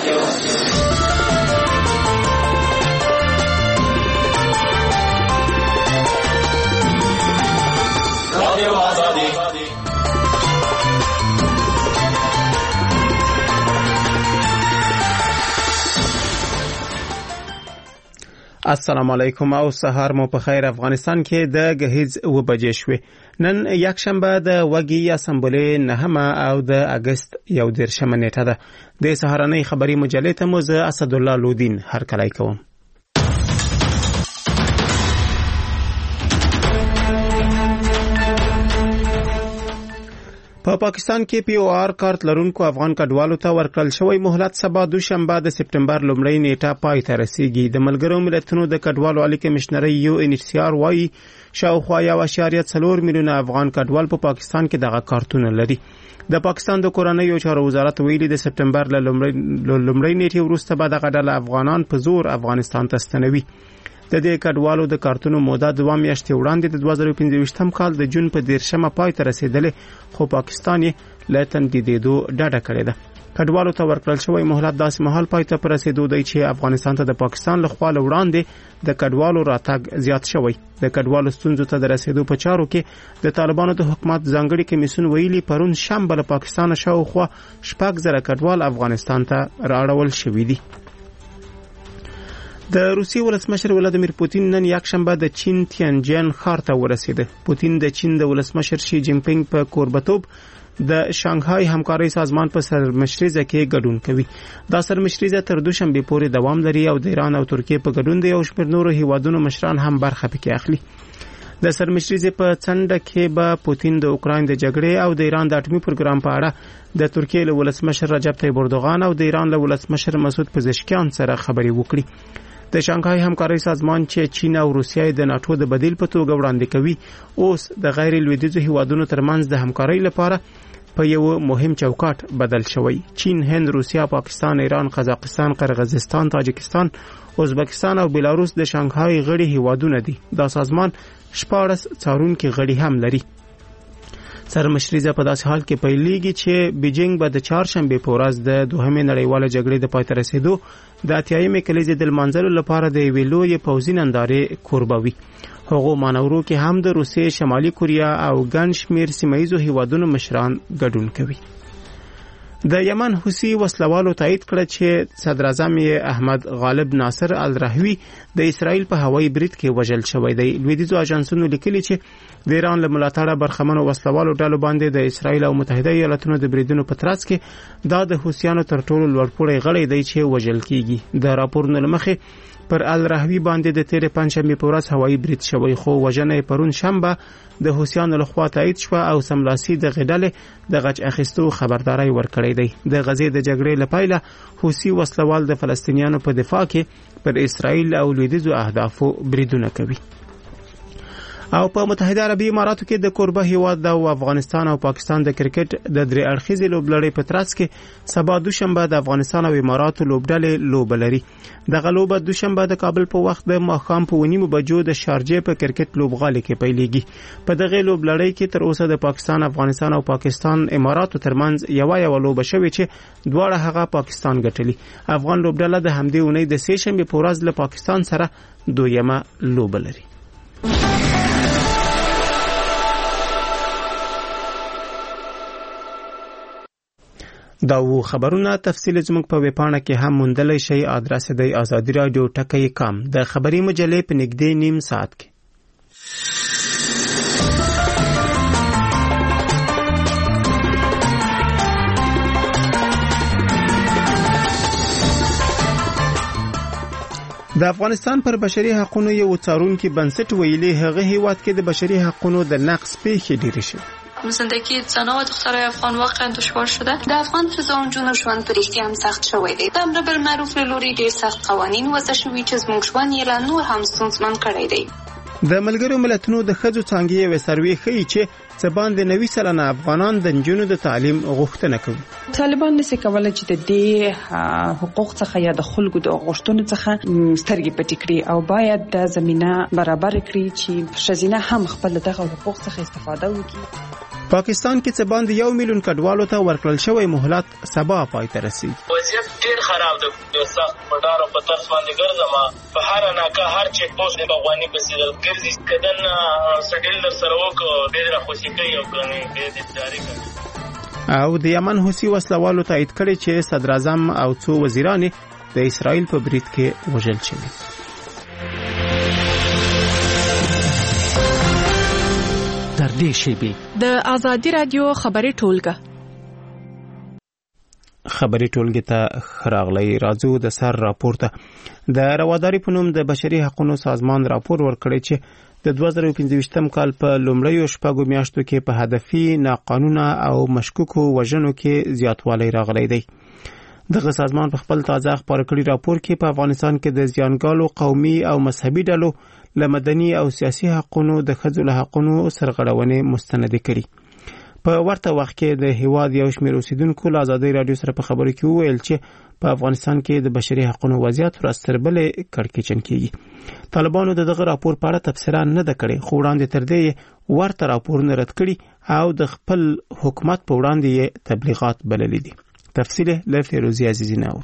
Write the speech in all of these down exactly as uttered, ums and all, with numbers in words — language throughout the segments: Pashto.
السلام علیکم او سهار مو په خیر. افغانستان کې د غهیز و بجې شوې. نن یک شنبه د وګي اسمبلی نهمه او د اگست یو دیرشمه نیټه ده. د سهارنۍ خبري مجلې ته مو زه اسد الله لودین هر کله کوم. په پا پاکستان کې پی او آر کارت لرونکو افغان کډوالو ته ورکړل شوی مهلت سبا دوشنبه د سپټمبر لومړۍ نیټه پای ته رسیږي. د ملګرو ملتونو د کډوالو عالی کمشنري یو ان ایچ سی آر وايي شاوخوا یو اشاریه څلور میلیونه افغان کډوال په پا پاکستان کې دغه کارتونه لري. د پاکستان د کورنیو چارو وزارت ویلي د سپټمبر لومړۍ نیټې وروسته به دغه ډله افغانان په زور افغانستان ته ستنوي. د دې کډوالو د کارتونو موده دوه میاشتې وړاندې د دوه زره پنځه کال د جون په دیرشمه پای ته رسیدلې، خو پاکستان یې له تمدیدېدو ډډه کړې ده. کډوالو ته ورکړل شوی مهلت داسې مهال پای ته رسیدو دی چې افغانستان ته د پاکستان له خوا وړاندې د کډوالو راتګ زیات شوی. د کډوالو ستونزو ته د رسیدو په چارو کې د طالبانو د حکومت ځانګړي کمیسیون ویلي پرون شنبه له پاکستان شاوخوا شپږ زره کډوال افغانستان ته راړول شوي دي. د روسیې ولسمشر ولادیمیر پوتین نن یک شنبه د چین تیانجن ښار ته ورسېده. پوتین د چین د ولسمشر شي جین پینګ په کوربتوب د شانګهای همکارۍ سازمان په سرمشریزه کې ګډون کوي. دا سرمشریزه تر دوشنبه پورې دوام لري او د ایران او ترکیې په ګډون د یو شمېر نورو هیوادونو مشران هم برخه پکې اخلي. د سرمشریزه په څنډه کې به پوتین د اوکراین د جګړې او د ایران د اټومي پروګرام په اړه د ترکیې له ولسمشر رجب طیب اردوغان او د ایران له ولسمشر مسعود پزشکیان سره خبرې وکړي. د شانګهای همکارۍ سازمان چې چین او روسیه د ناتو د بدیل په توګه وړاندې کوي، اوس د غیر لویدیځو هیوادونو ترمنځ د همکارۍ لپاره په یو مهم چوکاټ بدل شوی. چین، هند، روسیه، پاکستان، ایران، قزاقستان، قرغیزستان، تاجکستان، ازبکستان او بلاروس د شانګهای غړي هیوادونه دي. دا سازمان شپاړس څارونکي غړي هم لري. سرمشریزه په داسې حال کې پیلېږي چې بیجینګ به د چهارشنبه په ورځ د دوهمې نړیواله جګړې د پای ته رسیدو د اتیایمې کلیزې د لمانځلو لپاره د یوې لویې پوځي نندارې کوربه وي. هغو مانورو کې هم د روسیې، شمالي کوریا او ګڼ شمېر سیمه ییزو هیوادونو مشران ګډون کوي. د یمن حوثي وسلوالو تایید کړه چې صدر اعظم احمد غالب ناصر الرحوی د اسرائیل په هوایي برید کې وژل شوی دی. لویدیځو اژانسونو لیکلي چې د ایران له ملاتړه برخمنو وسلوالو ډلو باندې د اسرائیل او متحده ایالاتونو د بریدونو په ترڅ کې دا د حوثیانو تر ټولو لوړپوړی غړی دی چې وژل کیږي. د راپورونو له مخې پر الرحوی باندې د تیرې پنځشنبه په ورځ هوایي برید شوی، خو وژنه پرون شنبه د حوثیانو لخوا تایید شو او سملاسي د غډلې د غچ اخیستو خبرداري ورکړې دی. د غزې د جګړې لپاره حوثي وسلوال د فلسطینیانو په دفاع کې پر اسرائیل او لویدیځو اهدافو بریدونه کوي. او په متحده عربي اماراتو کې د کوربه هیواد د افغانستان او پاکستان د کرکټ د درې اړخیزې لوبلړۍ په ترڅ کې سبا دوشنبه د افغانستان او اماراتو لوبډلې لوبه لري. دغه لوبه دوشنبه د کابل په وخت د ماښام په ونیمو بجو د شارجې په کرکټ لوبغالي کې پیلېږي. په دغه لوبلړۍ کې تر اوسه د پاکستان، افغانستان او پاکستان اماراتو ترمنځ یو یو لوبه شوې چې دواړه هغه پاکستان ګټلي. افغان لوبډله د همدې اونۍ د سې شنبه په ورځ له پاکستان سره دویمه لوبه لري. دا و خبرونه تفصیل زموږ په ویبپاڼه کې هم موندلی شئ. ادرس دی آزادی رادیو ټکی کام. د خبري مجلې په نږدې نیم ساعت کې. د افغانستان پر بشري حقوقو یو څارونکي بنسټ ویلي هغه هیواد کې د بشري حقوقو د نقض پیښې ډېرې شوې. زندگی زنان و دخترای افغان واقعا دشوار شده. در افغان ښځو جون ژوند په رښتیا هم سخت شوی دی. د امر بالمعروف له لوري ډېر سخت قوانین وضع شوي چې زموږ ژوند یې لا نور هم ستونزمن کړی دی. د ملګرو ملتونو د ښځو څانګې یوې سروې ښیي چې څه باندې نوي سلنه افغانان د نجونو د تعلیم غوښتنه کوي. طالبان نشي کولای چې د دې حقوق څخه یا د خلکو د غوښتنو څخه سترګې پټې کړي او باید د زمينه برابر کړي چې ښځینه هم خپل دغه حقوق څخه استفاده وکړي. پاکستان کې څه باندې یو میلیون کډوالو ته ورکړل شوی مهلت سبا پای ته رسیږي. وضعیت ډیر خراب دی. د سخت پټار په طرف باندې ګرځم په هر ناکه هر چیک پوسټ د بغوانی په سیل ګرځي کدن سټیل در سره وکړو ډیر خوشی کوي او کني ډیر تیاری کوي. او د یمن حوثي وسلوالو تایید کړي چې صدر اعظم او څو وزیران د اسرائیل په برید کې وژل شوي. در دې شیبې د آزادی رادیو خبري ټولګه خبري ټولګه ته خراغلی راځو د سر راپورته. د رواداري په نوم د بشري حقوقو سازمان راپور ورکړی چې د دوه زره پنځه کال په لومړیو شپږو میاشتو کې په هدفي ناقانونه او مشکوکو وژنو کې زیاتوالی راغلی دی. دغه سازمان په خپل تازه خبر کړی راپور کې په افغانستان کې د زیانګالو قومي او مذهبي ډلو لمدني او سیاسي حقوقو د ښځو له حقوقو سرغړونې مستند کړي. په ورته وخت کې د هیواد یو شمېر اوسیدونکو له آزادۍ رادیو سره په خبرو کې وویل چې په افغانستان کې د بشري حقوقو وضعیت ورځ تر بلې کړکېچن کیږي. طالبانو د دغه راپور په اړه تبصره نه ده کړې، خو وړاندې تر دې ورته راپورونه رد کړي او د خپل حکومت په وړاندې تبلیغات بللي دي. تفصیل له فیروزی عزیزی نور.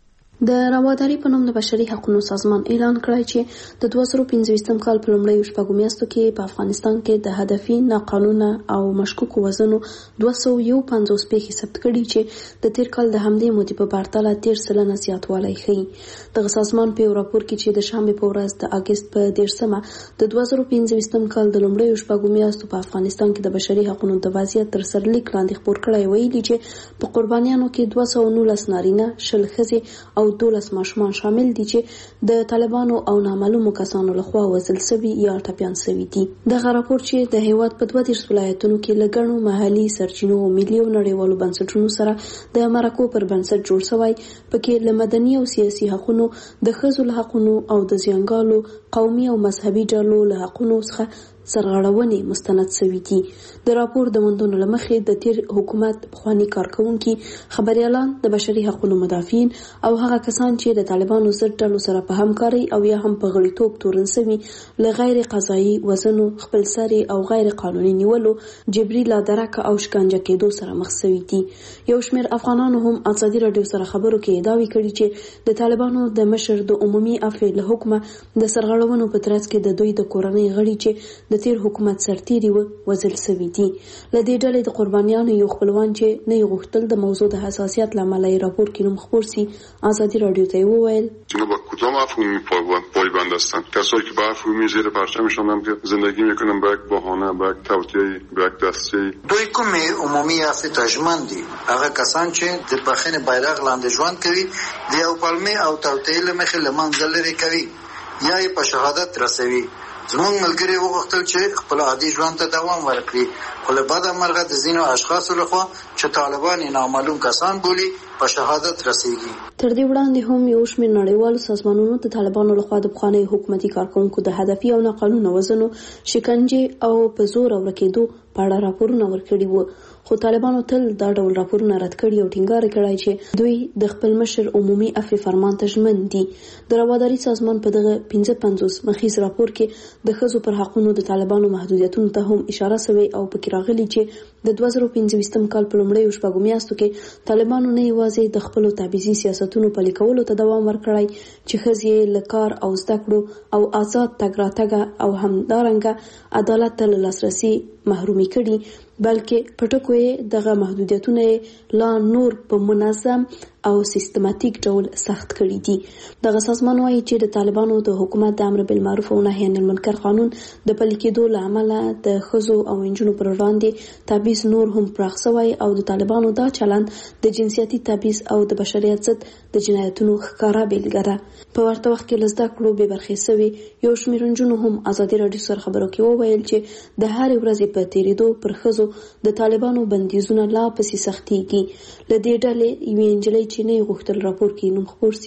د رواداري په نوم د بشري حقوقو سازمان اعلان کړی چې د دوه زره پنځه کال په لومړیو شپږو میاشتو کې په افغانستان کې د هدفي ناقانونه او مشکوکو وژنو دوه سوه یو پنځوس پیښې ثبت کړي چې د تیر کال د همدې مودې په پرتله تیر سلنه زیاتوالی ښیي. دغه سازمان په یو راپور کې چې د شنبې په ورځ د اګست په دیرشمه د دوه زره پنځه کال د لومړیو شپږو میاشتو په افغانستان کې د بشري حقوقو د وضعیت تر سرلیک لاندې خپور کړی ویلي چې په قربانیانو کې دوه سوه نولس نارینه، شل ښځې او دولس ماشومان شامل دي چې د طالبانو او نامعلومو کسانو لخوا وژل شوي یا ټپیان شوي دي. دغه راپور چې د هیواد په دوه دیرش ولایتونو کې له ګڼو محلي سرچینو او ملي او نړیوالو بنسټونو سره د مرکو پر بنسټ جوړ شوی، پکې له مدني او سیاسي حقوقو، د ښځو له حقوقو او د زیانګالو قومي او مذهبي ډلو له حقوقو څخه سرغړونې مستند شوي دي. د راپور د موندنو له مخې د تیر حکومت پخواني کارکونکي، خبريالان، د بشري حقوقو مدافعین او هغه کسان چې د طالبانو ضد ډلو سره په همکاري او یا هم په غړیتوب تورن شوي له غیر قضایي وژنو، خپلسري او غیر قانوني نیولو، جبري لادرکه او شکنجه کېدو سره مخ شوي دي. یو شمېر افغانانو هم آزادي رادیو سره خبرو کې دعوی کړي چې د طالبانو د مشر د عمومي عفو له حکمه د سرغړونو په ترڅ کې د دوی د کورنۍ غړي چې د تیر حکومت سرتیري و وژل شوي دي. له دې ډلې د قربانیانو یو خپلوان چې نه غوښتل د موضوع د حساسیت له امله راپور کې نوم خپور سي، آزادی رادیو ته وویل اینا با کدام مفهومی پایبند هستند؟ کسایی که به مفهومی زیر پرچمشان هم که زندگی میکنن به یک بهانه، به یک توطئه، به یک دسته. دوی کوم عمومي عفو تجمن دي، هغه کسان چې د بخښنې بیرغ لاندې ژوند کوي، د یو پلمې او توطئې له مخې له منځه لرې کوي یا یې په شهادت رسوي. زموږ ملګري وغوښتل چې خپل عادي ژوند ته دوام ورکړي، خو له بده مرغه د ځینو اشخاصو لخوا چې طالبان نامعلوم کسان بولي په شهادت رسیږي. تر دې وړاندې هم یو شمېر نړیوالو سازمانونو د طالبانو لخوا د پخواني حکومتي کارکونکو د هدفي او ناقانونه وژنو، شکنجې او په زور ورکېدو په اړه راپورونه ورکړي وو، خو طالبانو تل دا ډول راپورونه رد کړي او ټینګار کړی چې دوی د خپل مشر عمومي عفو فرمان ته ژمن دي. د رواداري سازمان په دغه پنځه پنځوس مخیز راپور کې د ښځو پر حقوقو د طالبانو محدودیتونو ته هم اشاره شوې او پکې راغلي چې د دوه زره پنځه کال په لومړیو شپږو میاشتو کې طالبانو نه یوازې د خپلو تبعیضي سیاستونو پلي کولو ته دوام ورکړی چې ښځې له کار او زده کړو او آزاد تګ راتګ او همدارنګه عدالت ته لاسرسي محرومي کړي، بلکې پټکو یې دغه محدودیتونه لا نور په منظم او سیستماتیک ډول سخت کړي دي. دغه سازمان وايي چې د طالبانو د حکومت د امر بالمعروف او نهي عن المنکر قانون د پلي کېدو له امله د ښځو او نجونو پر وړاندې تبعیض نور هم پراخ شوی او د طالبانو دا چلند د جنسیتي تبعیض او د بشریت ضد د جنایتونو ښکاره بیلګه ده. په ورته وخت کې له زده کړو بې برخې شوي یو شمېر نجونو هم آزادي رادیو سره خبرو کې وویل چې د هرې ورځې په تېرېدو پر ښځو د طالبانو بندیزونه لا پسې سختېږي. له دې ډلې یوې نجلۍ چې نه غوښتل راپور کې نوم خپور سي،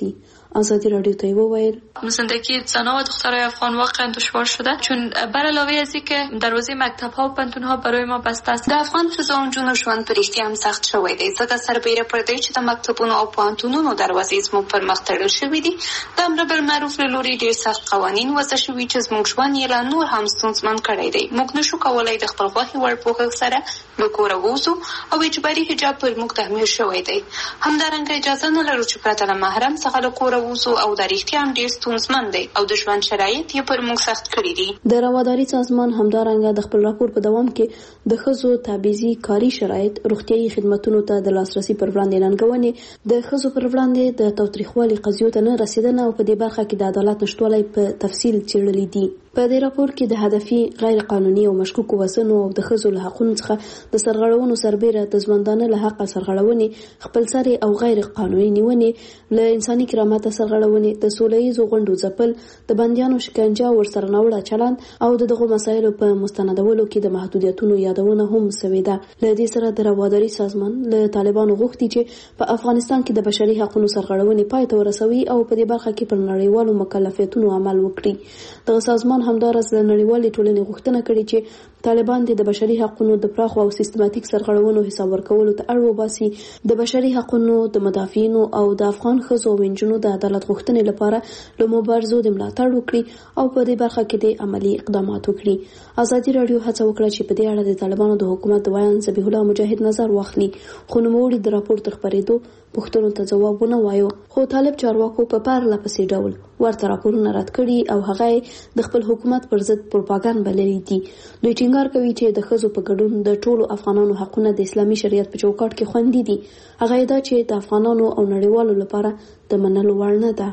آزادی رادیو ته وویل زندگی زنان و دخترای افغان واقعا دشوار شده، چون بر علاوه از اینکه دروازه مکتب‌ها و پانتون‌ها برای ما بسته است، د افغان ښځو او نجونو ژوند په رښتیا هم سخت شوی دی، ځکه سربیره پر دې چې د مکتبونو او پانتونونو دروازې زموږ پر مخ تړل شوي دي. د امر بالمعروف له لوري ډېر سخت قوانین وضع شوي چې زموږ ژوند یې لا نور هم ستونزمن کړی دی. موږ نشو کولی د خپل خوښې وړ پوښښ سره له کوره ووځو او اجباري حجاب پر موږ تحمیل شوی دی. همدارنګه اجازه نه لرو چې پرته له محرم څخه له کوره ووځو او د رښتیا هم ډېر ستونزمن دی او د ژوند شرایط یې پر موږ سخت کړي دي. د رواداري سازمان همدارنګه د خپل راپور په دوام کې د ښځو تبعیضي کاري شرایط، روغتیايي خدماتو ته د لاسرسي پر وړاندې ننګونې، د ښځو پر وړاندې د تاوتریخوالي قضیو ته نه رسیدنه او په دې برخه کې د عدالت نشټوالی په تفصیل څېړلي دي. په دې راپور کې د هدفي غیر قانوني او مشکوکو وسنو او د ښځو له حقونو څخه د سرغړونو سربیره د ژوندانه له حقه سرغړونې، خپلسري او غیر قانوني نیونې، له انساني کرامت سرغړونې، د سولهییزو غونډو ځپل، د بندیانو شکنجه او ورسره ناوړه چلند او د دغو مسایلو په مستندولو کې د محدودیتونو یادونه هم شوې ده. له دې سره د رواداري سازمان له طالبانو غوښتي چې په افغانستان کې د بشري حقونو سرغړونې پای ته ورسوي او په دې برخه کې پر نړیوالو مکلفیتونو عمل وکړي. دغه سازمان همدارس د نړیوالې ټولنې غوښتنه کړې چې طالبان د بشري حقونو د پراخو او سیستماتیک سرغړونو حساب ورکولو ته اړ وباسي، د بشري حقونو د مدافعینو او د افغان ښځو او نجونو د عدالت غوښتنې لپاره له مبارزو د ملاتړ وکړي او په دې برخه کې د عملی اقدامات وکړي. ازادي رادیو هڅه وکړه چې په دې اړه د طالبانو د حکومت د ویان ذبیح الله مجاهد نظر واخلي، خو نوموړي د راپور تر خپرېدو پوښتنو ته ځواب ونه وایو، خو طالب چارواکو په پرله پسې ډول ورته راپورونه رد کړي او هغه د خپل حکومت پر ضد پروپاګاندا بللي دي. دوی ټینګار کوي چې د ښځو په ګډون د ټولو افغانانو حقونه د اسلامي شریعت په چوکاټ کې خوندي دي. هغه دا چې د افغانانو او نړیوالو لپاره د منلو وړ نه ده.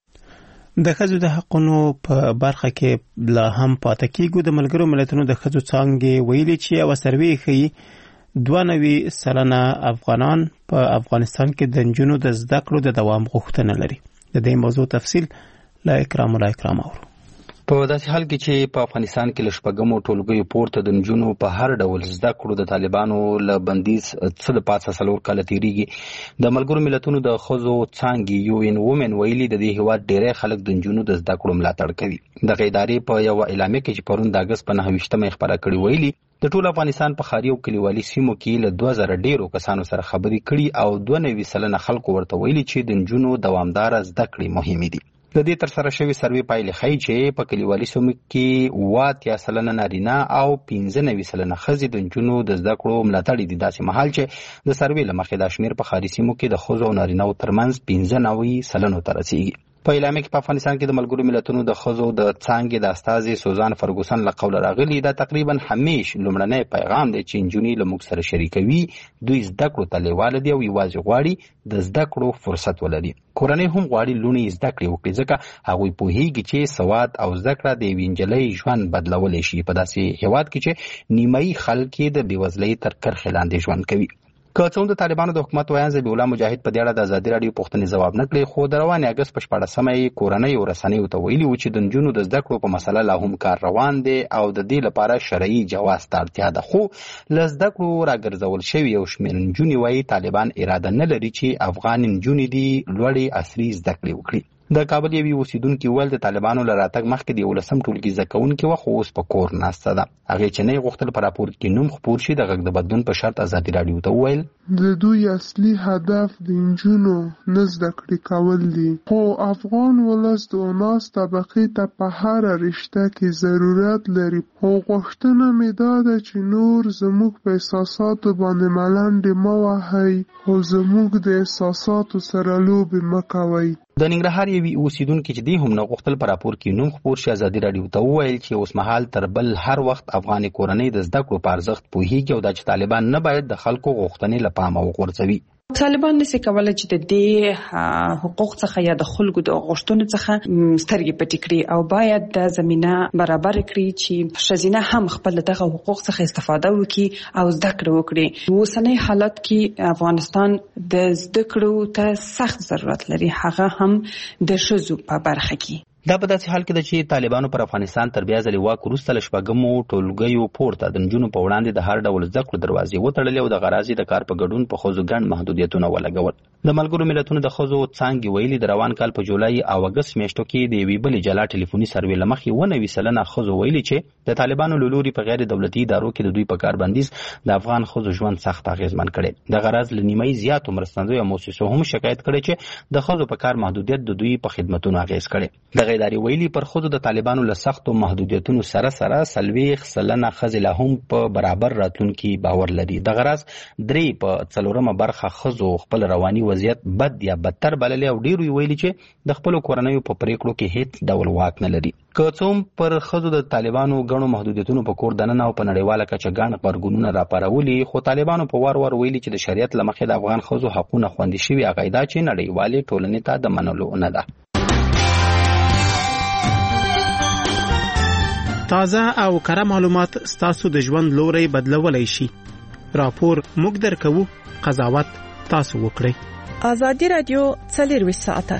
د ښځو د حقونو په برخه کې لا هم پاتې کېږو. د ملګرو ملتونو د ښځو څانګې ویلي چې یوه سروې ښیي دوه نوي سلنه افغانان په افغانستان کې د نجونو د زده کړو د دوام غوښتنه لري. د دې موضوع تفصیل لا اکرام الله اکرام اورو. په داسې حال کې چې په افغانستان کې له شپږمو ټولګیو پورته د نجونو په هر ډول زده کړو د طالبانو له بندیز څه د پاسه څلور کاله تېرېږي. د ملګرو ملتونو د ښځو څانګې یو ان وومن ویلي د دې هېواد ډېری خلک د نجونو د زده کړو ملاتړ کوي. دغه ادارې په یوه اعلامیه کې چې پرون د اګست په نهه ویشتمه یې خپره کړې ویلي د ټول افغانستان په ښاري او کلیوالي سیمو کې له دوه زره ډېرو کسانو سره خبرې کړي او دوه نوي سلنه خلکو ورته ویلي چې د نجونو دوامداره زده کړې مهمې دي. د دې ترسره شوې سروې پایلې ښیي چې په کلیوالي سیمو کې اووه اتیا سلنه نارینه او پنځه نوي سلنه ښځې د نجونو د زده کړو ملاتړي دي، داسې مهال چې د سروې له مخې دا شمېر په ښاري سیمو کې د ښځو او نارینه‌و ترمنځ پنځه نوي سلنو ته رسیږي. په اعلامیه کې په افغانستان کې د ملګرو ملتونو د ښځو د څانګې د استازي سوزان فرګوسن له قوله راغلي دا تقریبا همیش لومړنی پیغام دی چې نجونې له موږ سره شریکوي. دوی زده کړو ته لیواله دي او یوازې غواړي د زده کړو فرصت ولري. کورنۍ هم غواړي لوڼې زده کړې وکړي ځکه هغوی پوهیږي چې سواد او زده کړه د یوې نجلۍ ژوند بدلولی شي په داسې هېواد کې چې نیمایي خلک یې د بېوزلۍ تر کرښې لاندې ژوند کوي. که څه هم د طالبانو د حکومت ویان ذبیح الله مجاهد په دې اړه د ازادي راډیو پوښتنې ځواب نه کړې، خو د روانې اګست په شپاړسمه یې کورنیو رسنیو ته ویلي و چې د نجونو د زده کړو په مسله لا هم کار روان دی او د دې لپاره شرعي جواز ته اړتیا ده. خو له زده کړو راګرځول شوي یو شمېر نجونې وایي طالبان اراده نه لري چې افغان نجونې دي لوړې عصري زده کړې وکړي. د کابل یوې اوسیدونکي وویل د طالبانو له راتګ مخکې د یولسم ټولګي زده کوونکې وه خو اوس په کور ناسته ده. هغې چې نه یې غوښتل په راپور کې نوم خپور شي د غږ د بدلون په شرط ازادي راډیو ته وویل د دوی اصلي هدف د نجونو نه زده کړې کول دي، خو افغان ولس د اناس طبقې ته په هره رشته کې ضرورت لري. خو غوښتنه مې دا ده چې نور زموږ په احساساتو باندې ملنډې مه وهئ خو زموږ د احساساتو سره لوبې مه کوئ. د ننګرهار یوې اوسیدونکي چې دی هم نه غوښتل په راپور کې نوم خپور شي ازادي راډیو ته وویل چې اوس مهال تر بل هر وخت افغاني کورنۍ د زده کړو په ارزښت پوهیږي او دا چې طالبان نه باید د خلکو غوښتنې له پامه وغورځوي. طالبان نشي کولای چې د دې حقوق څخه یا د خلکو د غوښتنو څخه سترګې پټې کړي او باید د زمينه برابر کړي چې ښځینه هم خپل دغه حقوق څخه استفاده وکړي او زده کړه وکړي. اوسنۍ حالت کې افغانستان د زده کړو ته سخت ضرورت لري، هغه هم د ښځو په برخه کې. دا په داسې حال کې ده چې طالبانو پر افغانستان تر بیا ځلې واک وروسته له شپږمو ټولګیو پورته د نجونو په وړاندې د هر ډول زده کړو دروازې وتړلې او د غرازي د کار په ګډون په ښځو ګڼ محدودیتونه ولګول. د ملګرو ملتونو د ښځو څانګې ویلي د روان کال په جولای او اګست میاشتو کې د یوې بلې جلا ټلیفوني سروې له مخې اوه نوي سلنه ښځو ویلي چې د طالبانو له لوري په غیر دولتي ادارو کې د دوی په کار بندیز د افغان ښځو ژوند سخت اغېزمن کړی. د غرض له نیمایي زیاتو مرستندویو موسسو هم شکایت کړی چې د ښځو په کار محدودیت د دوی په خدمتونو اغېز کړی. دغه ادارې ویلي پر ښځو د طالبانو له سختو محدودیتونو سره سره څلوېښت سلنه ښځې لا هم په برابر راتلونکي باور لري. دغه راز درې په څلورمه برخه ښځو خپل رواني وضعیت بد یا بدتر بللی او ډېرو یې ویلي چې د خپلو کورنیو په پریکړو کې هیڅ ډول واک نه لري. که څه هم پر ښځو د طالبانو ګڼو محدودیتونو په کور دننه او په نړیواله کچه ګڼ غبرګونونه راپارولي، خو طالبانو په وار وار ویلي چې د شریعت له مخې د افغان ښځو حقونه خوندي شوي، هغه ادعا چې نړیوالې ټولنې ته د منلو نه ده. تازه او کره معلومات ستاسو د ژوند لوري بدلولای شي. راپور موږ درکوو، قضاوت تاسو وکړئ. ازادي رادیو څلورویشت ساعته.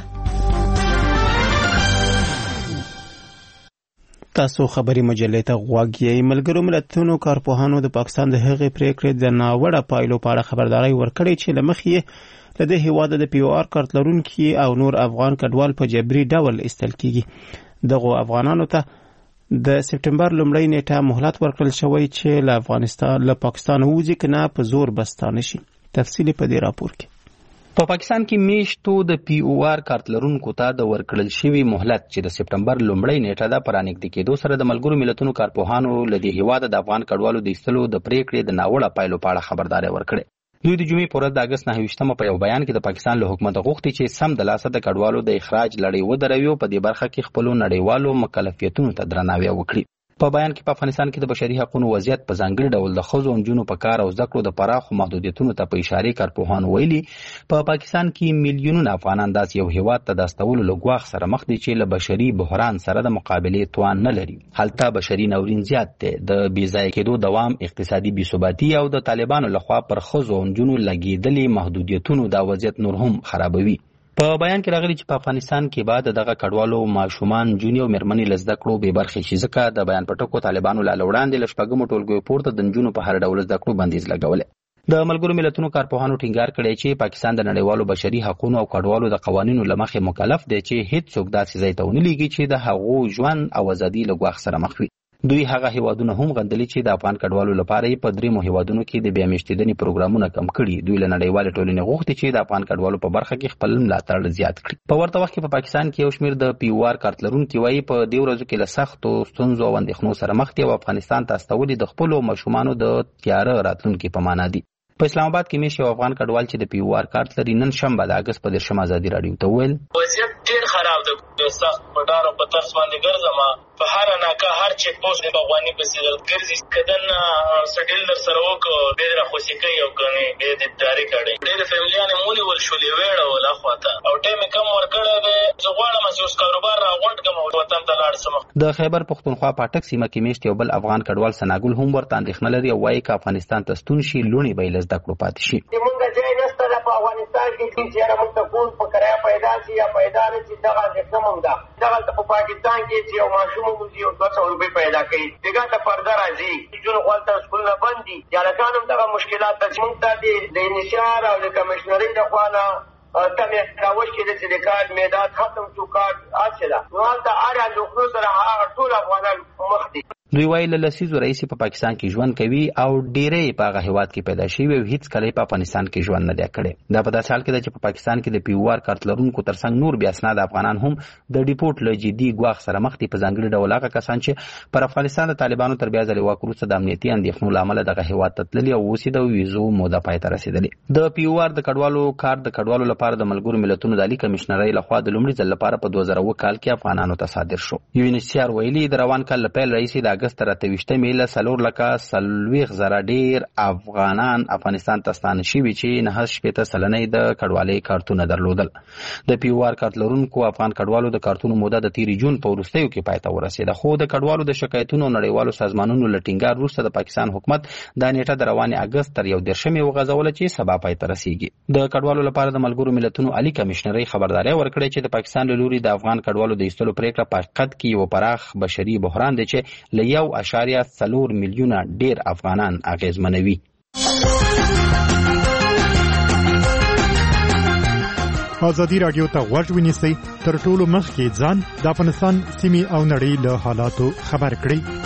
تاسو خبري مجلې ته غوږ یې. ملګرو ملتونو کارپوهانو د پاکستان د هغې پریکړې د ناوړه پایلو په اړه خبرداري ورکړې چې له مخې یې له دې هېواده د پی او آر کارت لرونکي او نور افغان کډوال په جبري ډول ایستل کیږي. دغو افغانانو ته د سپټمبر لومړۍ نیټه مهلت ورکړل شوی چې له افغانستان له پاکستان ووځي که نه په زور بستانه شي. تفصیل په دې راپور کې. په پاکستان کې میشتو د پی او آر کارت لرونکو ته د ورکړل شوي مهلت چې د سپټمبر لومړۍ نیټه ده په رانږدې کېدو سره د ملګرو ملتونو کارپوهانو له دې هېواده د افغان کډوالو د ایستلو د پریکړې د ناوړه پایلو په اړه خبرداری ورکړې. دوی د جمعې په ورځ د اګست نهه ویشتمه په یو بیان کې د پاکستان له حکومته غوښتي چې سم د لاسه د کډوالو د اخراج لړۍ ودروي او په دې برخه کې خپلو نړیوالو مکلفیتونو ته درناوی وکړي. په بیان کې په افغانستان کې د بشري حقوقو وضعیت په ځانګړي ډول د ښځو او نجونو په کار او زده کړو د پراخو محدودیتونو ته په اشاره کارپوهان ویلي په پاکستان کې میلیونونه افغانان داسې یو هیواد ته د استولو له ګواښ سره مخ دي چې له بشري بحران سره د مقابلې توان نه لري. هلته بشري ناورین زیات دی، د بې ځایه کېدو دوام، اقتصادي بېثباتي او د طالبانو لخوا پر ښځو او نجونو لګېدلي محدودیتونو دا وضعیت نور هم خرابوي. په بیان کې راغلي چې په افغانستان کې بعد دغه کډوالو ماشومان، جونې او مېرمنې له زده کړو بې برخې شي، ځکه د بیان په ټکو طالبانو لا له وړاندې له شپږمو ټولګیو پورته د نجونو په هر ډول زده کړو بندیز لګولی. د ملګرو ملتونو کارپوهانو ټینګار کړی چې پاکستان د نړیوالو بشري حقوقو او کډوالو د قوانینو له مخې مکلف دی چې هیڅ څوک داسې ځای ته ونه لېږي چې د هغو ژوند او ازادي له ګواښ سره مخ وي. دوی هغه هیوادونه هم غندلي چې د افغان کډوالو لپاره یې په دریمو هیوادونو کې د بیا میشتېدنې پروګرامونه کم کړي. دوی له نړیوالې ټولنې غوښتي چې د افغان کډوالو په برخه کې خپل ملاتړ زیات کړي. په ورته وخت کې په پاکستان کې یو شمېر د پی او آر کارت لرونکي وایي په دې ورځو کې له سختو ستونزو او اندېښنو سره مخ دي او افغانستان ته استول د خپلو ماشومانو د تیاره راتلونکي په معنا دي. په اسلام آباد کې میش یو افغان کډوال چې د پی او آر کارت لري نن شنبه د اګست په دېرشم ازادي راډیو ته وویل وضعیت ډېر خراب دی. سخت په ډار او په ترس باندې ګرځم، په هره ناکه هر چیک پوسټ د افغاني پسې ګرځي. که دننه سټیل در سره وکړو بیا را خوشي کوي او کنه بیا د داري کړي. ډېرې فیملیانې مونې ول شولې ویړول اخواته او ټیم کم ورکړی دی. زه غواړم چې اوس کاروبار راغونډ کړم او وطن ته لاړ شم. د خیبر پښتونخوا پاټک سیمه کې میشت یو بل افغان کډوال ثناګل هم ورته اندېښنه لري او وایي که افغانستان ته ستون شي لوڼې به یې له زده کړو پاتې شي. زمونږ ځای نشته ده په افغانستان کې چې یاره موږ ته کور په کرایه پیدا شي یا پیدا نه شي. دغه اندېښنه موږ ده. دغلته په پاکستان کې چې یو ماشوم وموځي او دوه سوه روپۍ پیدا کوي، بېګا ته پرده راځي، نجونو خواته سکولونه بند دي. هلکان هم دغه مشکلات ته موږ ته د انحصار او د کمیشنرۍ د خوا نه تمې راوشکې ده چې د کارډ مېداد ختم شو، کارډ هسې ده. نو هلته هر اندېښنو سره هغه ټول افغانان مخ دي. دوی وایي له لسیزو راهیسې په پاکستان کې ژوند کوي او ډېری په هغه هېواد کې پیدا شوي او هېڅ کله په افغانستان کې ژوند نه دی کړی. دا په داسې حال کې ده چې په پاکستان کې د پی او آر کارت لرونکو ترڅنګ نور بې اسناده افغانان هم د ډیپورټ له جدي ګواښ سره مخ دي، په ځانګړي ډول هغه کسان چې پر افغانستان د طالبانو تر بیا ځلې واک وروسته د امنیتي اندېښنو له امله دغه هېواد ته تللي او اوس یې د ویزو موده پای ته رسېدلې. د پی او آر د کډوالو کارت د کډوالو لپاره د ملګرو ملتونو د عالي کمیشنرۍ لخوا د لومړي ځل لپاره په دوه زره اووه کال کې افغانانو ته صادر شو. یو ان ایچ سی آر ویلي د روان کال له پیل راهیسې د اگست تر اته ویشتمې له څلور لکه څلوېښت زره ډېر افغانان افغانستان ته ستانه شوي چې نهه شپېته سلنه د کډوالۍ کارتونه درلودل. د پی او آر کارت لرونکو افغان کډوالو د کارتونو موده د تېرې جون په وروستیو کې پای ته ورسېده، خو د کډوالو د شکایتونو نړیوالو سازمانونو له ټینګار وروسته د پاکستان حکومت دا نیټه د روانې اګست تر یو دېرشمې وغځوله چې سبا پای ته رسیږي. د کډوالو لپاره د ملګرو ملتونو عالي کمشنرۍ خبرداری ورکړې چې د پاکستان له لوري د افغان کډوالو د ایستلو پریکړه په حقیقت کې یو پراخ بشري بحران دی چې له یو اشاریه څلور میلیونه ډېر افغانان اغېزمنوي. ازادي راډیو ته غوږ ونیسئ، تر ټولو مخکې ځان د افغانستان سیمې او نړۍ له حالاتو خبر کړئ.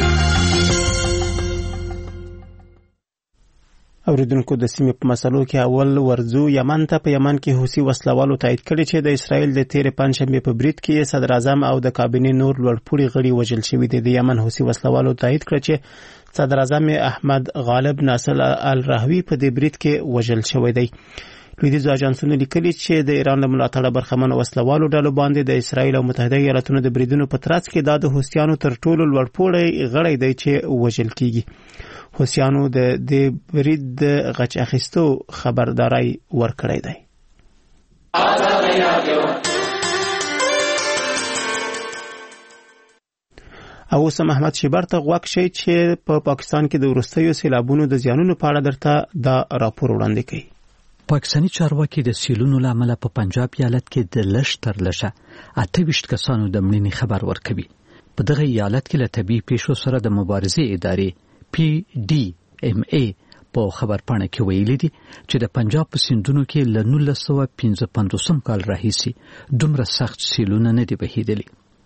اوریدونکو، د سیمې په مسلو کې اول ورځو یمن ته. په یمن کې حوثي وسلوالو تایید کړی چې د اسرائیل د تیرې پنجشنبې په برید کې صدر اعظم او د کابینې نور لوړپوړي غړي وژل شوي دي. د یمن حوثي وسلوالو تایید کړ چې صدر اعظم احمد غالب ناصر الرهوي په دې برید کې وژل شوی دی. لویدیځو اژانسونو لیکلي چې د ایران له ملاتړه برخمن وسلوالو ډلو باندې د اسرائیل او متحده ایالاتونو د بریدونو په ترڅ کې دا د حوثیانو تر ټولو لوړپوړی غړی دی چې وژل کیږي. حوثیانو د دې برید د غچ اخیستو خبرداری ورکړی دی. او اوس محمد شیبر ته غوږ شئ چې په پاکستان کې د وروستیو سیلابونو د زیانونو په اړه درته دا راپور وړاندې کوي. پاکستاني چارواکي د سیلونو له امله په پنجاب ایالت کې د لږ تر لږه اته ویشت کسانو د مړینې خبر ورکوي. په دغه ایالت کې له طبیعي پیښو سره د مبارزې ادارې پی ډي ام ای په خبرپاڼه کې ویلي دي چې د پنجاب په سیندونو کې له نولس سوه پنځه پنځوسم کال راهیسې دومره سخت سیلونه نه دي بهیدلي.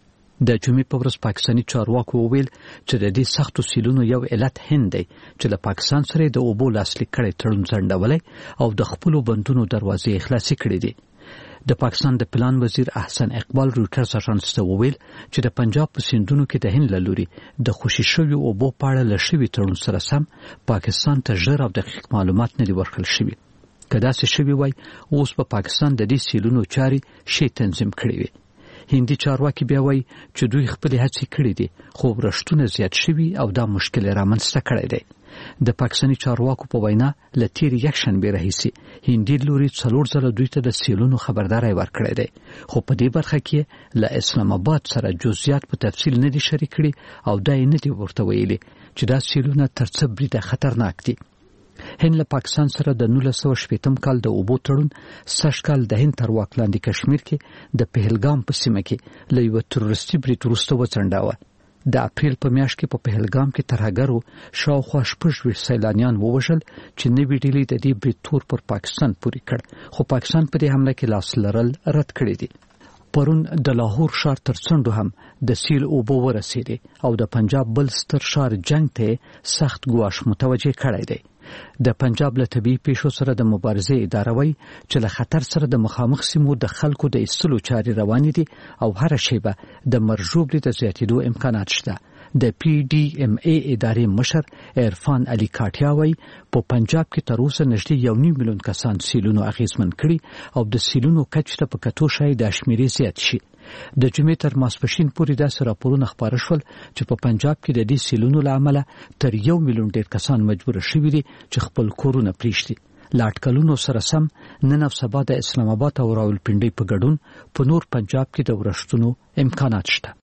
د جمعې په ورځ پاکستاني چارواکو وویل چې د دې سختو سیلونو یو علت هند دی چې له پاکستان سره د اوبو لاسلیک کړی تړون ځنډولی او د خپلو بندونو دروازې خلاصې کړې دي. د پاکستان د پلان وزیر احسن اقبال روټرز اژانس ته وویل چې د پنجاب په سیندونو کې د هند له لوري د خوشي شویو اوبو په اړه له شوي تړون سره سم پاکستان ته ژر او دقیق معلومات نه دي ورکړل شوي. که داسې شوي وای اوس په پاکستان د دې سیلونو چارې شی تنظیم کړې وي. هندي چارواکي بیا وایي چې دوی خپلې هڅې کړې دي خو ورښتونه زیات شوي او دا مشکل یې رامنځته کړی دی. د پاکستاني چارواکو په وینا له تېرې یکشنبې راهیسې هندي لوري څلور ځله دوی ته د سیلونو خبرداری ورکړی دی، خو په دې برخه کې له اسلام آباد سره جزئیات په تفصیل نه دي شریک کړي او دا یې نه دي ورته ویلي چې دا سیلونه تر څه بریده خطرناک دي. هند له پاکستان سره د نولس سوه شپېتم کال د اوبو تړون سږ کال د هند تر واک لاندې کشمیر کې د پهلګام په سیمه کې له یوه تروریستي برید وروسته وځنډاوه. د اپریل په میاشت کې په پهلګام کې ترهګرو شاوخوا شپږ ویشت سیلانیان ووژل چې نوې ډلې د دې برید تور پر پاکستان پورې کړ، خو پاکستان په دې حمله کې لاس لرل رد کړی دي. پرون د لاهور ښار تر څنډو هم د سیل اوبو ورسېدې او د پنجاب بل ستر ښار جنګ ته سخت ګواښ متوجه کړی دی. د پنجاب له طبیعي پیښو سره د مبارزې اداره وایي چې له خطر سره د مخامخ سیمو د خلکو د ایستلو چارې روانې دي او هره شیبه د مرجو برید د زیاتېدو امکانات شته. د پی ډي ام ای ادارې مشر عرفان علي کاټیا وایي په پنجاب کې تر اوسه نږدې یو نیم میلیون کسان سیلونو اغېزمن کړي او د سیلونو کچ ته په کتو شاید د شمیرې زیات شي. د جمعې تر ماسپښین پورې داسې راپورونه خپاره شول چې په پنجاب کې د دې سیلونو له امله تر یو میلیون ډېر کسان مجبور شوي دي چې خپل کورونه پرېږدي. له اټکلونو سره سم نن او سبا د اسلام آباد او راولپنډۍ په ګډون په نور پنجاب کې د ورښتونو امکانات شته.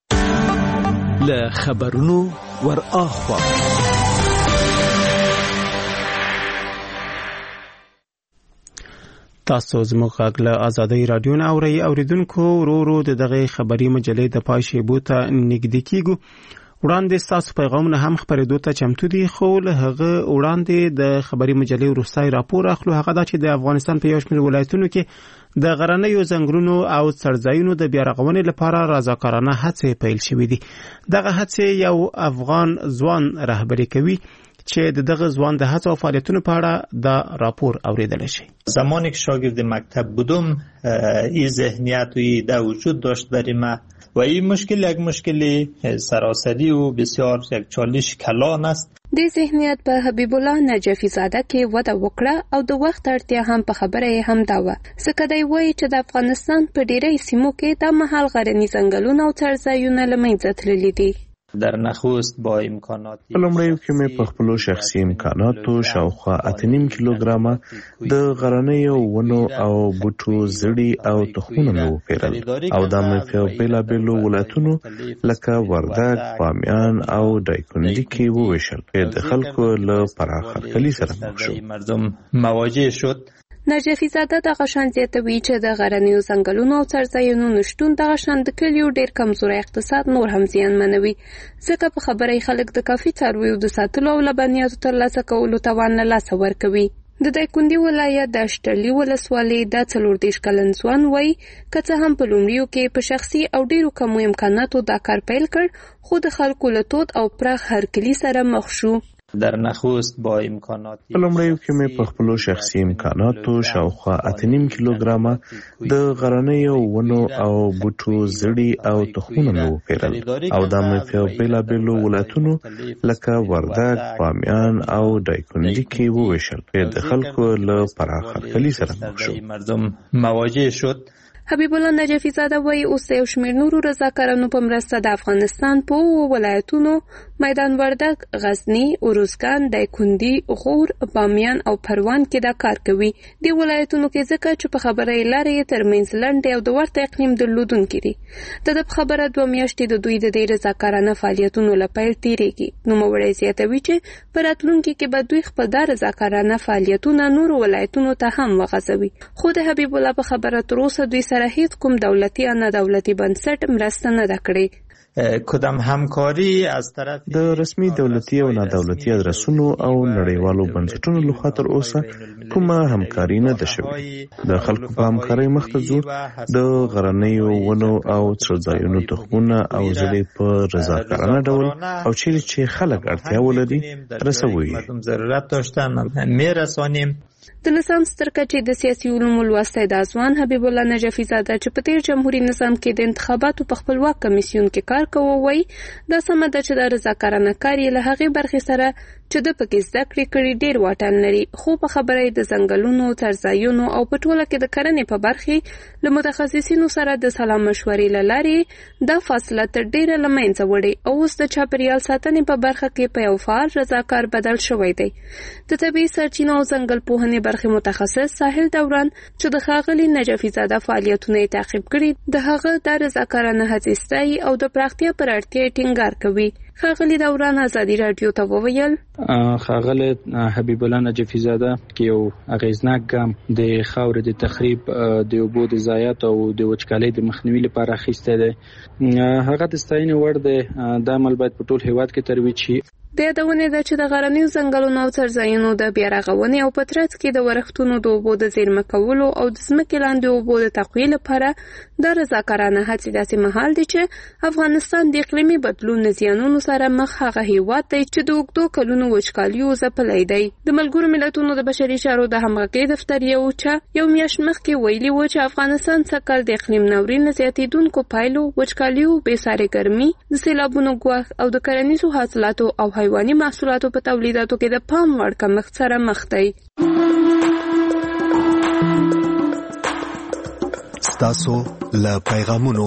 له خبرونو ور اخوا تاسو زموږ غږ له ازادۍ راډیو نه اورئ. اوریدونکو، ورو ورو د دغه خبري مجلې د پای شیبو ته نږدې کیږو. وړاندې ستاسو پیغامونه هم خپرېدو ته چمتو دي، خو له هغه وړاندې د خبري مجلې وروستی راپور اخلو. هغه دا چې د افغانستان په یو شمېر ولایتونو کې د غرنیو ځنګلونو او څړځایونو د بیا رغونې لپاره رضاکارانه هڅې پیل شوې دي. دغه هڅې یو افغان ځوان رهبري کوي چې د دغه ځوان د هڅو او فعالیتونو په اړه دا راپور اوریدل شي. زمانی که شاگرد مکتب بودم این ذهنیت و ایده وجود داشت برای من و این مشکل یک مشکل سراسری و بسیار یک چالش کلان است. د ذهنیت په حبیب الله نجفی زاده کې وده وکړه او د وخت اړتیا هم په خبره یې هم دا وه، ځکه دی وایي چې د افغانستان په ډیری سیمو کې د مهال غرني ځنګلونه او څړځایونه له منځه تللي دي. در نخست با امکانات په لومړیو کې مې په خپلو شخصي امکاناتو شاوخوا اته نیم کیلوګرامه د غرنیو ونو او بوټو زړي او تخمونه مې وپېرل او دا مې په بېلابېلو ولایتونو لکه وردګ، بامیان او دایکنډي کې وویشل چې د خلکو له پراخ هرکلي سره مخ شو. مردم مواجه شد. نجفي زاده دغه شان زیاتوي چې د غرنیو ځنګلونو او څړځایونو نشتون دغه شان د کلیو ډېر کمزوری اقتصاد نور هم زیانمنوي، ځکه په خبره یې خلک د کافي څارویو د ساتلو او لبنیاتو ترلاسه کولو توان له لاسه ورکوي. د دایکنډي ولایت د اشټرلي ولسوالۍ د څلور دېرش کلن ځوان وایي که څه هم په لومړیو کې په شخصي او ډېرو کمو امکاناتو دا کار پیل کړ، خو د خلکو له تود او پراخ هرکلي سره مخ شو. در نخست با امکانات په لومړیو کې مې په خپلو شخصي امکاناتو شاوخوا اته نیم کیلوګرامه د غرنیو ونو او بوټو زړي او تخمونه مې وپېرل او دا مې په بېلابېلو ولایتونو لکه وردګ، بامیان او دایکنډي کې وویشل چې د خلکو له پراخ هرکلي سره مخ شو. مردم مواجه شد. حبیب الله نجفي زاده وایي اوس یو شمېر نورو رضاکارانو په مرسته د افغانستان په اوو ولایتونو میدان وردګ، غزني، اروزګان، دایکنډي، غور، بامیان او پروان کې دا کار کوي. دې ولایتونو کې ځکه چې په خبره یې لارې یې ترمنځ لنډې او د ورته اقلیم درلودونکي دي. د ده په خبره دوه میاشتې د دوی د دې رضاکارانه فعالیتونو له پیل تېرېږي. نوموړی زیاتوي چې په راتلونکي کې به دوی خپل دا رضاکارانه فعالیتونه نورو ولایتونو ته هم وغځوي. خو د حبیب الله په خبره تر اوسه دوی سره هیڅ کوم دولتي یا نه دولتي بنسټ مرسته نه ده کړې. کدام همکاری از طرف د رسمي دولتي او نادولتي ادرسونو او نړیوالو بنسټونو لخوا تر اوسه کومه همکاري نه ده شوې. د خلکو په همکارۍ مخ ته ځو. د غرنیو ونو او څړځایونو تخمونه او زړې په رضاکارانه ډول او چیرې چې خلک اړتیا ولري رسوي. ضرورت داشتن میرسانیم. د لیسانس تر کچې د سیاسي علومو لوستی دا ځوان حبیب الله نجفي زاده چې په تیر جمهوري نظام کې د انتخاباتو په خپلواک کمیسیون کې کار کوي وایي دا سمه ده چې د رضاکارانه کار یې له هغې برخې سره چې د پکې زده کړې کړي ډېر واټن لري، خو په خبره یې د ځنګلونو، څړځایونو او په ټوله کې د کرنې په برخې له متخصصینو سره د سلا مشورې له لارې دا فاصله تر ډېره له منځه وړې او اوس د چاپېریال ساتنې په برخه کې په یو فعال رضاکار بدل شوی دی. د طبیعي سرچینو او ځنګل پوهنې برخې متخصص ساحل دوران چې د ښاغلي نجفي زاده فعالیتونه یې تعقیب کړي، د هغه د رضاکارانه هڅې ستایي او د پراختیا پر اړتیا یې ټینګار کوي. ښاغلي دوران ازادي راډیو ته وویل ښاغلی حبیب الله نجفي زاده کې یو اغیزناک ګام د خاورې د تخریب، د اوبو د ضایعات او د وچکالۍ د مخنیوي لپاره اخیستی دی. هغه د ستاینې وړ دی. دا عمل باید په ټول هیواد کې ترویج شي. د یادونې ده چې د غرنیو ځنګلونو او څړځایونو د بیا رغونې او په ترڅ کې د ورښتونو د اوبو د زیرمه کولو او د ځمکې لاندې اوبو د تقویې لپاره دا رضاکارانه هڅې داسې مهال دي چې افغانستان د اقلیمي بدلون زیانونو سره مخ هغه هیواد دی چې د اوږدو کلونو وچکالیو ځپلی دی. د ملګرو ملتونو د بشري چارو د همغږۍ دفتر یو چا یو میاشت مخکې ویلي و چې افغانستان سږکال د اقلیم ناورین له زیاتېدونکو پایلو، وچکالیو، بېسارې ګرمي، د سیلابونو ګواښ او د کرنیزو حاصلاتو او حیواني محصولاتو په تولیداتو کې د پام وړ کمښت سره مخ دی. ستاسو له پیغامونو.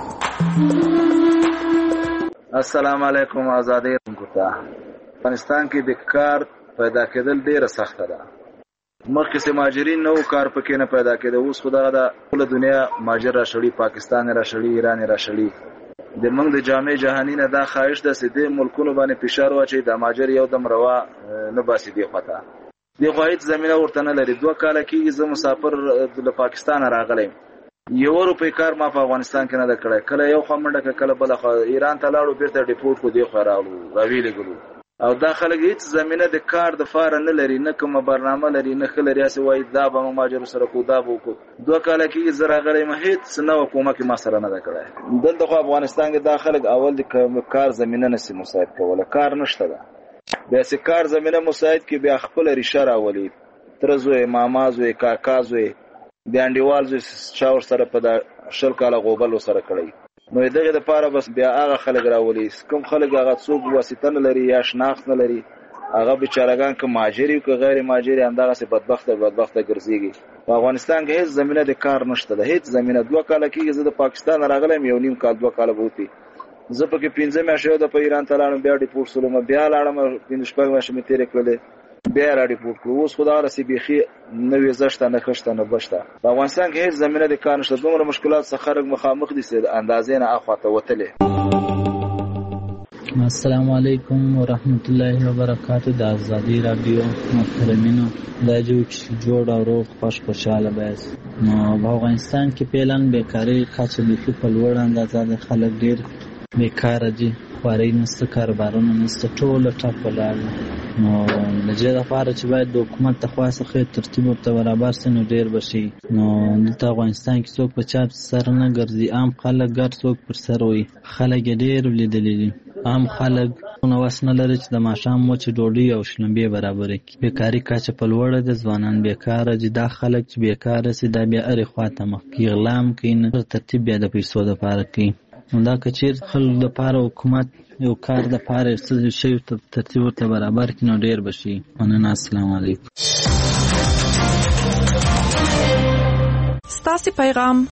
السلام علیکم. آزادی رنګوتا. افغانستان کې د کار پیدا کېدل ډیره سخته ده. مخکې چې مهاجرین نو کار پکې نه پیدا کېده، اوس خو دغه د ټوله دنیا مهاجر را شړي، پاکستان را شړي، ایران را شړي. د موږ د جامع جهانی نه دا خواهش ده چې د ملکونو باندې فشار واچي د مهاجر یو دم روا نه باسي دی خواته. دی خو هیڅ زمینه ورته نه لري. دوه کاله کېږي زه مسافر د پاکستان راغلی، یو روپۍ کار ما په افغانستان کې نه ده کړی. کله یو خوا منډه کړه، کله بله خوا ایران ته لاړو، بیرته ډیپورټ کړو، دی خوا راغلو، راویلېږلو. او دا خلک هیڅ زمینه د کار د فاره نه لري، نه کومه برنامه لري، نه ښه لري. هسې وایي دا به موږ مهاجرو سره کوو، دا به وکړو. دوه کاله کېږي زه راغلی یم، هېڅ نوه کومک یې ما سره نه ده کړی. دلته خو افغانستان کې دا خلک اول د کار زمینه نسي مساعد کولی، کار نشته ده. بیا چې کار زمینه مساعد کړي، بیا خپله ریشه راولي، تره زوی، ماما زوی، کاکا زوی، د انډیوال زوی چا ورسره په دا شل کاله غوبل ورسره کړی. نو دغه لپاره بس بیا هغه خلک راولي، کوم خلک هغه څوک واسطه نه لري یا شناخت نه لري، هغه بیچارهګان که مهاجر وي که غیر مهاجر یې همدغسې بدبخته بدبخته ګرځېږي. په افغانستان کې هېڅ زمینه د کار نشته ده، هېڅ زمینه. دوه کاله کېږي زه د پاکستان راغلی یم، یو نیم کال دوه کاله به وتي، زه پکې پنځه میاشتې د په ایران ته لاړم بیا ډیپورټ شوم بیا لاړم پنځه شپږ میاشتې مې تېرې کړلې بیا را ډیپورټ کړو اوس خو دغسې بیخي نه ویزه شته نه ښه شته نه بد شته په افغانستان کې هېڅ زمینه د کار نشته دومره مشکلات څخه خلک مخامخ دي چې د اندازې نه اخواته وتلې. السلام علیکم ورحمت الله وبرکاتہ. د ازادي رادیو محترمینو دا جو جوړ او روغ خوش خوشاله بس نو په افغانستان کې فعلا بیکاری کچه د په لوړ اندازه د خلک ډیر بیکار دي خواري نسته کاروبارونه نسته ټول ټاپ ولاړ نو لږه د فار چې باید د حکومت ته خاصه ترتیب او برابر سن ډیر بشي نو د افغانستان کې څوک په چاپ سر نه ګرځي عام خلک ګر څوک پر سر وي خلک ډیر لیدلې عام خلک نو وسنه لري چې د ماشام مو چې ډوډۍ او شلمبې برابرې بیکاری کچه په لوړه د ځوانان بیکار دي د خلک چې بیکار سي د بیا اړ خواته مخ اغلام کین ترتیب بیا د پیسو د پاره کوي دا کچیر خلک د پاره حکومت یو کار د پاره څه شی ترتیب ورته برابر کینو ډیر بشي. مننه. السلام علیکم. ستاسو پیغام